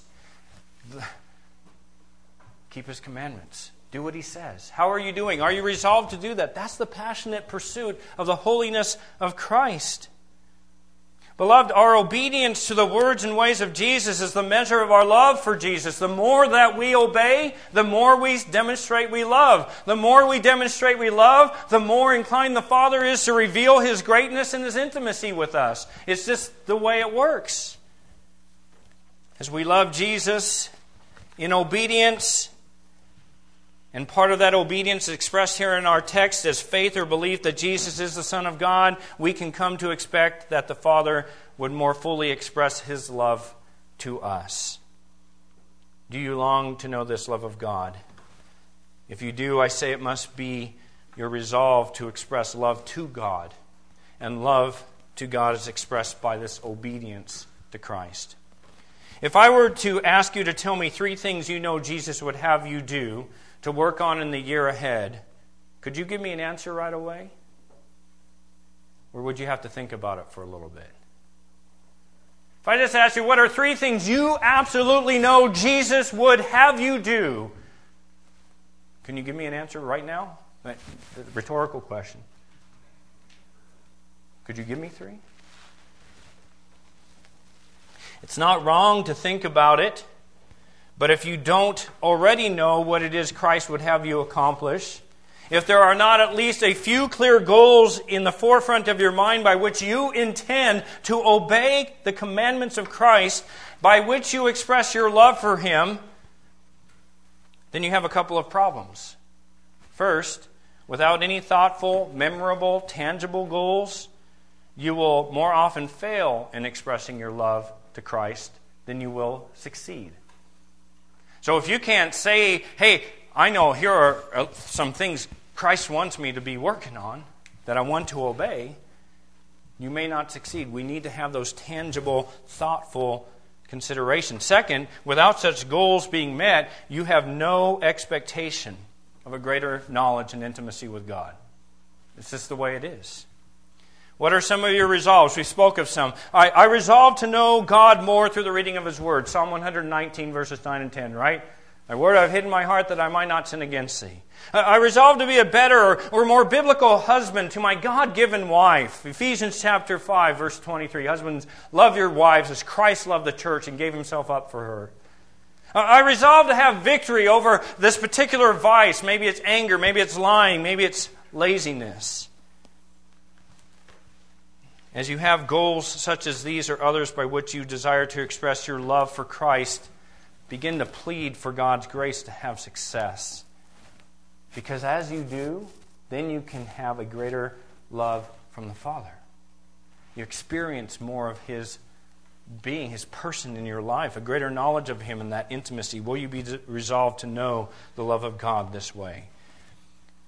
Keep His commandments. Do what He says. How are you doing? Are you resolved to do that? That's the passionate pursuit of the holiness of Christ. Beloved, our obedience to the words and ways of Jesus is the measure of our love for Jesus. The more that we obey, the more we demonstrate we love. The more we demonstrate we love, the more inclined the Father is to reveal His greatness and His intimacy with us. It's just the way it works. As we love Jesus in obedience, and part of that obedience is expressed here in our text as faith or belief that Jesus is the Son of God, we can come to expect that the Father would more fully express His love to us. Do you long to know this love of God? If you do, I say it must be your resolve to express love to God. And love to God is expressed by this obedience to Christ. If I were to ask you to tell me three things you know Jesus would have you do to work on in the year ahead, could you give me an answer right away? Or would you have to think about it for a little bit? If I just ask you, what are three things you absolutely know Jesus would have you do? Can you give me an answer right now? Rhetorical question. Could you give me three? It's not wrong to think about it. But if you don't already know what it is Christ would have you accomplish, if there are not at least a few clear goals in the forefront of your mind by which you intend to obey the commandments of Christ, by which you express your love for Him, then you have a couple of problems. First, without any thoughtful, memorable, tangible goals, you will more often fail in expressing your love to Christ than you will succeed. So if you can't say, hey, I know here are some things Christ wants me to be working on that I want to obey, you may not succeed. We need to have those tangible, thoughtful considerations. Second, without such goals being met, you have no expectation of a greater knowledge and intimacy with God. It's just the way it is. What are some of your resolves? We spoke of some. I, I resolve to know God more through the reading of His Word. Psalm one nineteen, verses nine and ten, right? Thy word I've hidden in my heart that I might not sin against Thee. I, I resolve to be a better or, or more biblical husband to my God-given wife. Ephesians chapter five, verse twenty-three. Husbands, love your wives as Christ loved the church and gave Himself up for her. I resolve to have victory over this particular vice. Maybe it's anger, maybe it's lying, maybe it's laziness. As you have goals such as these or others by which you desire to express your love for Christ, begin to plead for God's grace to have success. Because as you do, then you can have a greater love from the Father. You experience more of His being, His person in your life, a greater knowledge of Him and that intimacy. Will you be resolved to know the love of God this way?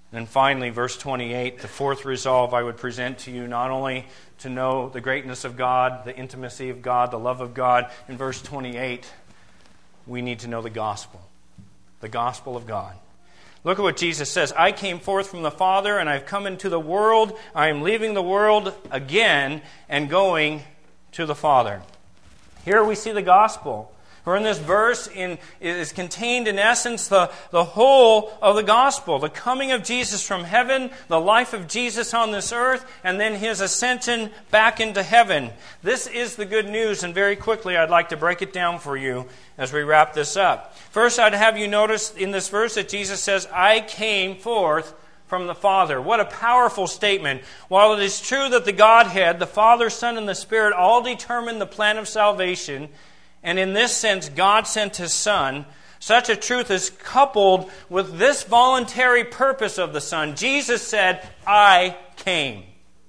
And finally, verse twenty-eight, the fourth resolve I would present to you, not only to know the greatness of God, the intimacy of God, the love of God. In verse twenty-eight, we need to know the gospel. The gospel of God. Look at what Jesus says. I came forth from the Father, and I've come into the world. I am leaving the world again and going to the Father. Here we see the gospel. For in this verse in, is contained in essence the, the whole of the gospel. The coming of Jesus from heaven, the life of Jesus on this earth, and then His ascension back into heaven. This is the good news, and very quickly I'd like to break it down for you as we wrap this up. First, I'd have you notice in this verse that Jesus says, I came forth from the Father. What a powerful statement. While it is true that the Godhead, the Father, Son, and the Spirit all determine the plan of salvation, and in this sense, God sent His Son, such a truth is coupled with this voluntary purpose of the Son. Jesus said, I came.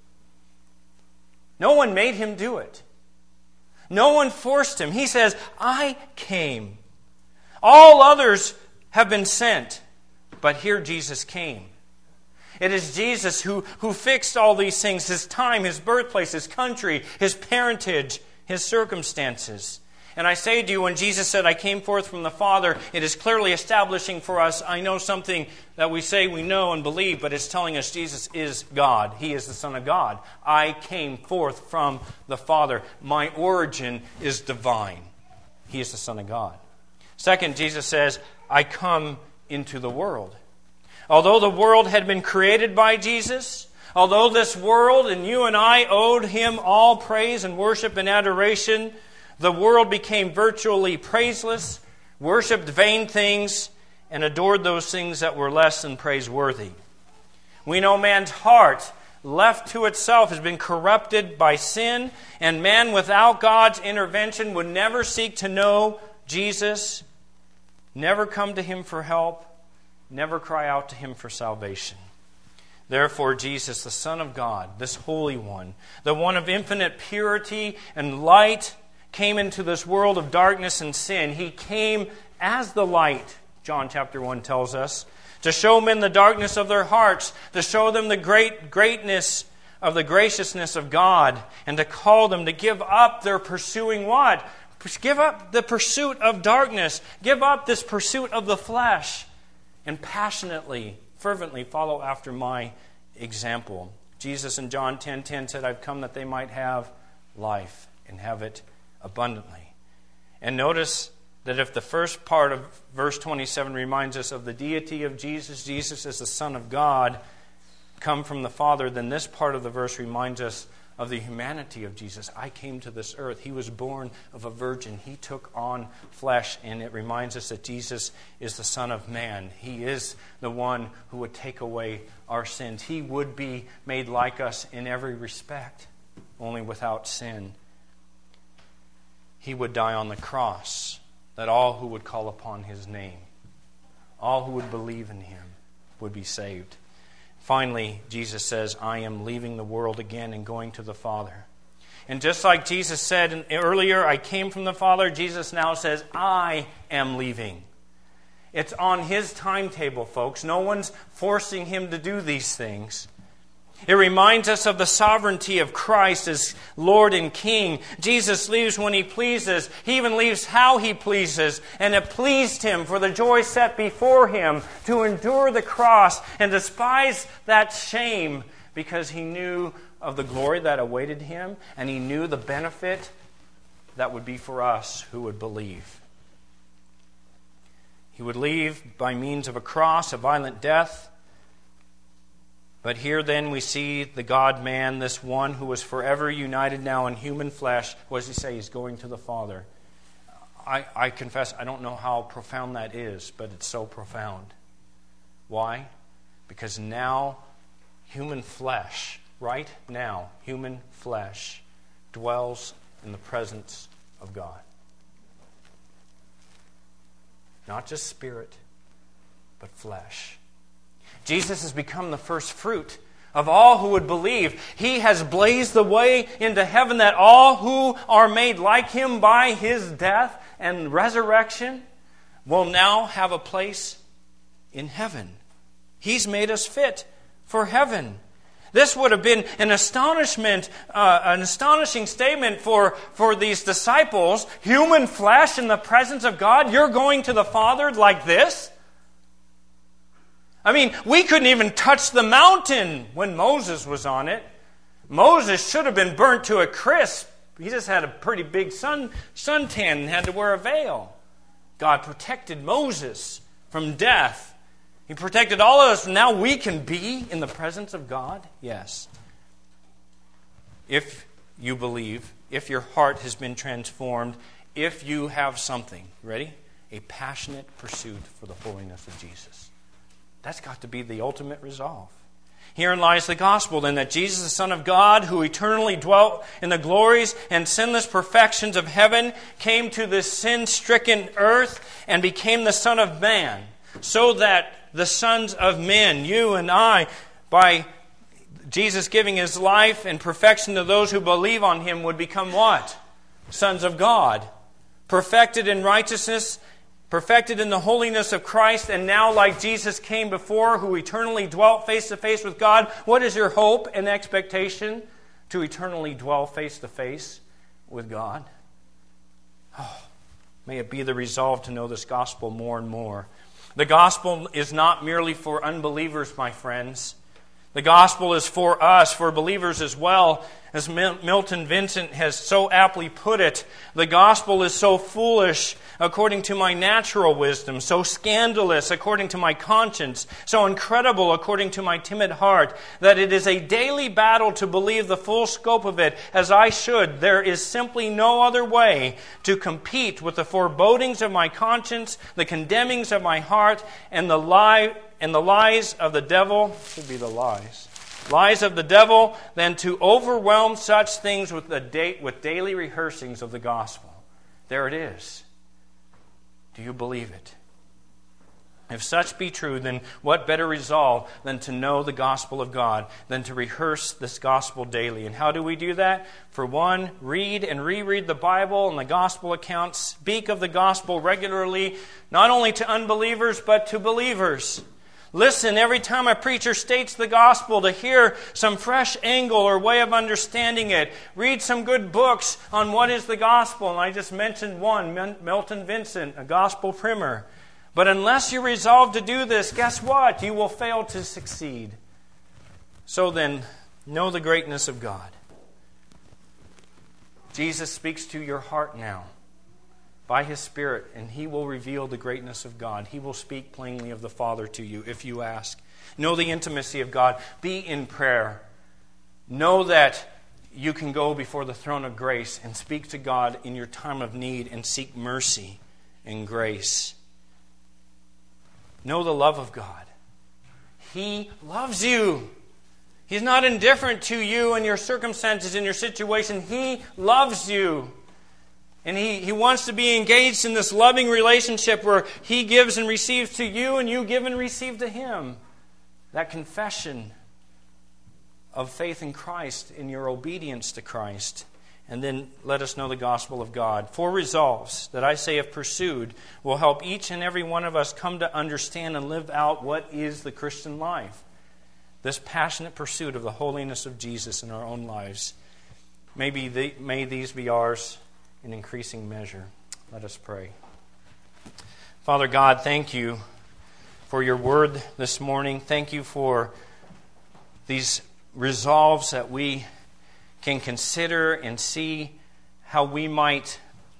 No one made Him do it. No one forced Him. He says, I came. All others have been sent, but here Jesus came. It is Jesus who, who fixed all these things, His time, His birthplace, His country, His parentage, His circumstances. And I say to you, when Jesus said, I came forth from the Father, it is clearly establishing for us, I know something that we say we know and believe, but it's telling us Jesus is God. He is the Son of God. I came forth from the Father. My origin is divine. He is the Son of God. Second, Jesus says, I come into the world. Although the world had been created by Jesus, although this world and you and I owed Him all praise and worship and adoration, the world became virtually praiseless, worshipped vain things, and adored those things that were less than praiseworthy. We know man's heart, left to itself, has been corrupted by sin, and man without God's intervention would never seek to know Jesus, never come to Him for help, never cry out to Him for salvation. Therefore, Jesus, the Son of God, this Holy One, the one of infinite purity and light, came into this world of darkness and sin. He came as the light, John chapter one tells us, to show men the darkness of their hearts, to show them the great greatness of the graciousness of God, and to call them to give up their pursuing what? Give up the pursuit of darkness. Give up this pursuit of the flesh, and passionately, fervently follow after my example. Jesus in John ten ten said, I've come that they might have life and have it abundantly. And notice that if the first part of verse twenty-seven reminds us of the deity of Jesus, Jesus is the Son of God, come from the Father, then this part of the verse reminds us of the humanity of Jesus. I came to this earth. He was born of a virgin. He took on flesh, and it reminds us that Jesus is the Son of Man. He is the one who would take away our sins. He would be made like us in every respect, only without sin. He would die on the cross, that all who would call upon His name, all who would believe in Him, would be saved. Finally, Jesus says, I am leaving the world again and going to the Father. And just like Jesus said earlier, I came from the Father, Jesus now says, I am leaving. It's on His timetable, folks. No one's forcing Him to do these things. It reminds us of the sovereignty of Christ as Lord and King. Jesus leaves when He pleases. He even leaves how He pleases. And it pleased Him for the joy set before Him to endure the cross and despise that shame because He knew of the glory that awaited Him and He knew the benefit that would be for us who would believe. He would leave by means of a cross, a violent death. But here then we see the God-man, this one who was forever united now in human flesh. What does He say? He's going to the Father. I, I confess I don't know how profound that is, but it's so profound. Why? Because now human flesh, right now, human flesh dwells in the presence of God. Not just spirit, but flesh. Jesus has become the first fruit of all who would believe. He has blazed the way into heaven that all who are made like Him by His death and resurrection will now have a place in heaven. He's made us fit for heaven. This would have been an astonishment, uh, an astonishing statement for, for these disciples. Human flesh in the presence of God? You're going to the Father like this? I mean, we couldn't even touch the mountain when Moses was on it. Moses should have been burnt to a crisp. He just had a pretty big sun suntan and had to wear a veil. God protected Moses from death. He protected all of us. Now we can be in the presence of God? Yes. If you believe, if your heart has been transformed, if you have something, ready? A passionate pursuit for the holiness of Jesus. That's got to be the ultimate resolve. Herein lies the gospel, then, that Jesus, the Son of God, who eternally dwelt in the glories and sinless perfections of heaven, came to this sin-stricken earth and became the Son of Man, so that the sons of men, you and I, by Jesus giving His life and perfection to those who believe on Him, would become what? Sons of God. Perfected in righteousness, perfected in the holiness of Christ, and now like Jesus came before, who eternally dwelt face to face with God, what is your hope and expectation? To eternally dwell face to face with God. Oh, may it be the resolve to know this gospel more and more. The gospel is not merely for unbelievers, my friends. The gospel is for us, for believers as well. As Milton Vincent has so aptly put it, the gospel is so foolish according to my natural wisdom, so scandalous according to my conscience, so incredible according to my timid heart, that it is a daily battle to believe the full scope of it as I should. There is simply no other way to compete with the forebodings of my conscience, the condemnings of my heart, and the lie and the lies of the devil, should be the lies, lies of the devil, than to overwhelm such things with the date with daily rehearsings of the gospel. There it is. Do you believe it? If such be true, then what better resolve than to know the gospel of God, than to rehearse this gospel daily? And how do we do that? For one, read and reread the Bible and the gospel accounts. Speak of the gospel regularly, not only to unbelievers, but to believers. Listen every time a preacher states the gospel to hear some fresh angle or way of understanding it. Read some good books on what is the gospel. And I just mentioned one, Milton Vincent, a gospel primer. But unless you resolve to do this, guess what? You will fail to succeed. So then, know the greatness of God. Jesus speaks to your heart now by His Spirit, and He will reveal the greatness of God. He will speak plainly of the Father to you if you ask. Know the intimacy of God. Be in prayer. Know that you can go before the throne of grace and speak to God in your time of need and seek mercy and grace. Know the love of God. He loves you. He's not indifferent to you and your circumstances and your situation. He loves you. And he, he wants to be engaged in this loving relationship where He gives and receives to you and you give and receive to Him. That confession of faith in Christ, in your obedience to Christ. And then let us know the gospel of God. Four resolves that I say, if pursued, will help each and every one of us come to understand and live out what is the Christian life. This passionate pursuit of the holiness of Jesus in our own lives. Maybe the, may these be ours in increasing measure. Let us pray. Father God, thank You for Your word this morning. Thank You for these resolves that we can consider and see how we might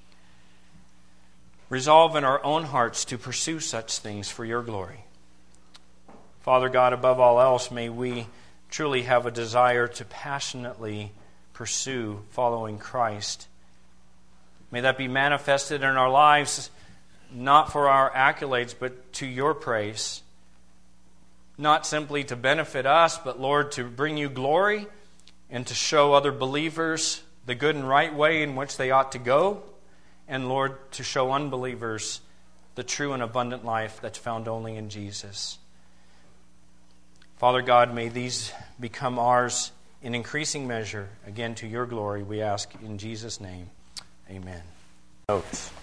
resolve in our own hearts to pursue such things for Your glory. Father God, above all else, may we truly have a desire to passionately pursue following Christ. May that be manifested in our lives, not for our accolades, but to Your praise. Not simply to benefit us, but Lord, to bring You glory and to show other believers the good and right way in which they ought to go. And Lord, to show unbelievers the true and abundant life that's found only in Jesus. Father God, may these become ours in increasing measure. Again, to Your glory, we ask in Jesus' name. Amen. Notes.